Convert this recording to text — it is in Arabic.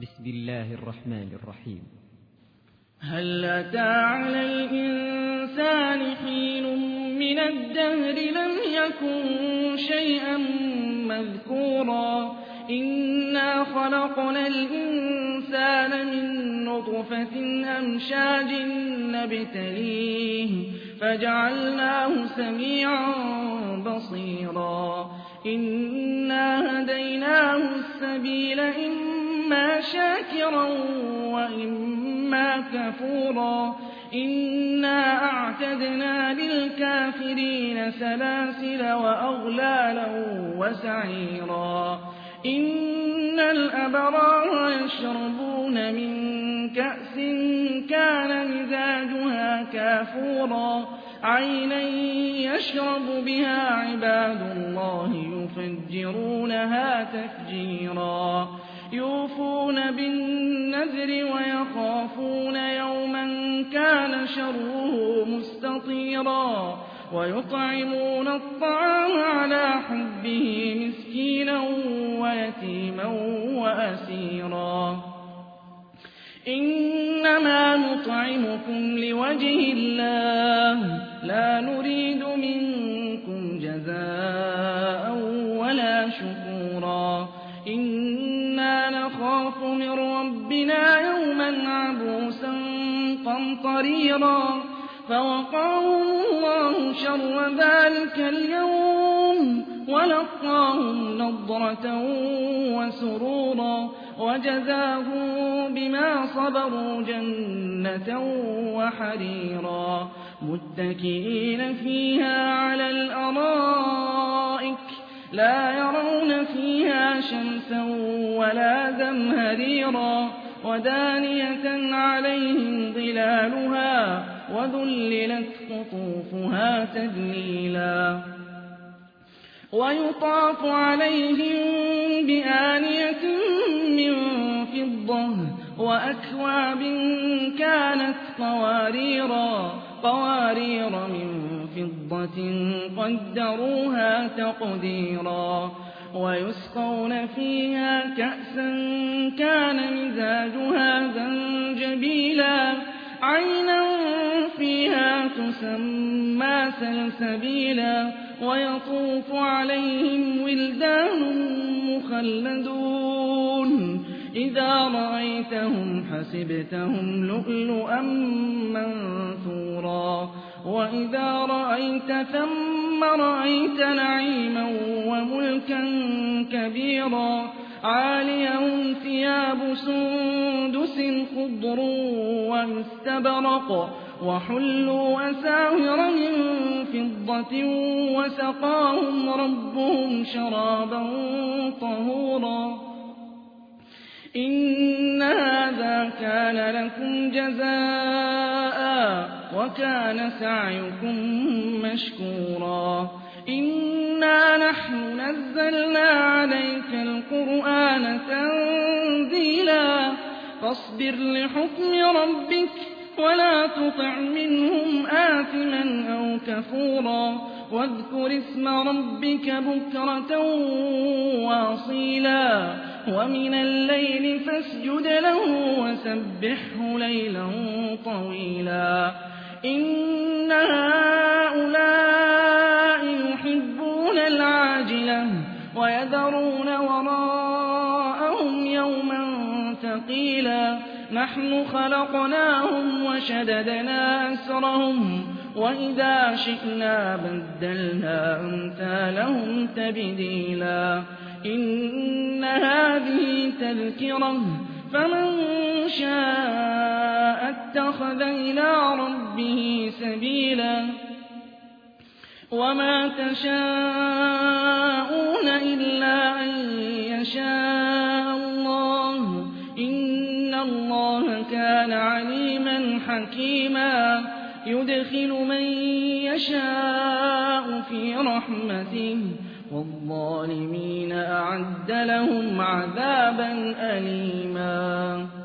بسم الله الرحمن الرحيم. هل أتى على الإنسان حين من الدهر لم يكن شيئا مذكورا إنا خلقنا الإنسان من نطفة أمشاج نبتليه فجعلناه سميعا بصيرا إنا هديناه السبيل إما شاكرا وإما كفورا إنا أعتدنا للكافرين سلاسل وأغلالا وسعيرا إن الأبرار يشربون من كأس كان مزاجها كافورا عينا يشرب بها عباد الله يفجرونها تفجيرا يوفون بالنذر ويخافون يوما كان شره مستطيرا ويطعمون الطعام على حبه مسكينا ويتيما وأسيرا إنما نطعمكم لوجه الله لا نريد منكم جزاء ولا شكورا إنا نخاف من ربنا يوما عبوسا قمطريرا فوقاهم الله شر ذلك اليوم ولقاهم نضرة وسرورا وجزاهم بما صبروا جنة وحريرا متكئين فيها على الأرائك لا يرون فيها شمسا ولا زمهريرا ودانية عليهم ظلالها وذللت قطوفها تذليلا ويطاف عليهم بآنية من فضة وأكواب كانت قوارير من فضة قدروها تقديرا ويسقون فيها كأسا كان مزاجها زنجبيلا عينا فيها تسمى سلسبيلا ويطوف عليهم ولدان مخلدون إذا رأيتهم حسبتهم لؤلؤا منثورا وإذا رأيت ثم رأيت نعيما وملكا كبيرا عاليهم ثياب سندس خضر واستبرق وحلوا أساور من فضة وسقاهم ربهم شرابا طهورا إن هذا كان لكم جزاء وكان سعيكم مشكورا إنا نحن نزلنا عليك القرآن تنزيلا فاصبر لحكم ربك ولا تطع منهم آثما أو كفورا واذكر اسم ربك بكرة واصيلا ومن الليل فاسجد له وسبحه ليلا طويلا إن هؤلاء يحبون العاجلة ويذرون وراءهم يوما ثقيلا نحن خلقناهم وشددنا أسرهم وإذا شئنا بدلنا أمثالهم تبديلا إن هذه تذكرة فمن شاء اتخذ إلى ربه سبيلا وما تشاءون إلا أن يشاء الله إن الله كان عليما حكيما يدخل من يشاء في رحمته والظالمين أعد لهم عذابا أليما